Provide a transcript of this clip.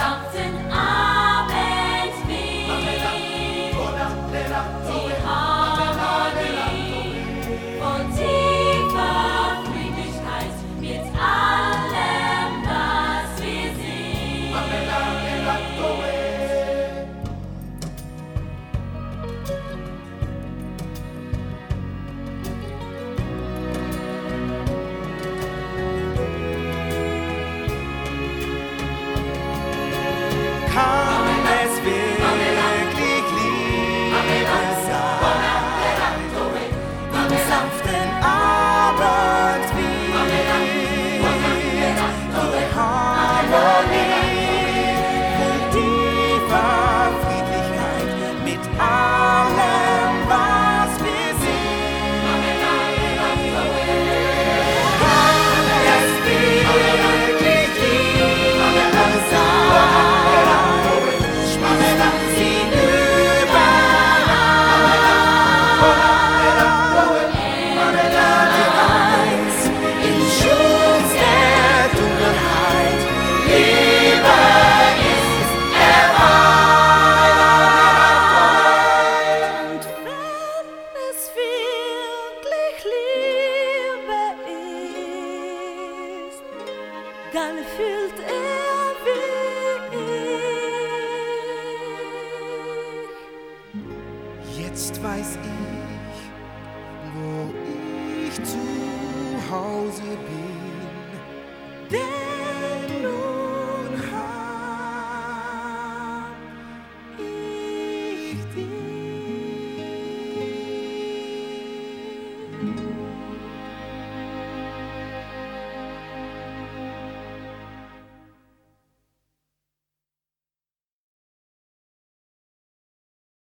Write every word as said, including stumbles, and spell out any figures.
sanften Abendwind, die Harmonie von tiefer Friedlichkeit mit allem, was wir sind. Kann es wirklich Liebe sein, im sanften Abendwind, die Harmonie und tiefer Friedlichkeit mit allem, was wir sind. Kann es wirklich Liebe sein, sie überall, im Schutz der Dunkelheit, Liebe ist erweicht. Und wenn es wirklich Liebe ist, dann fühlt er wie ich. Jetzt weiß ich, wo ich zu Hause bin. Denn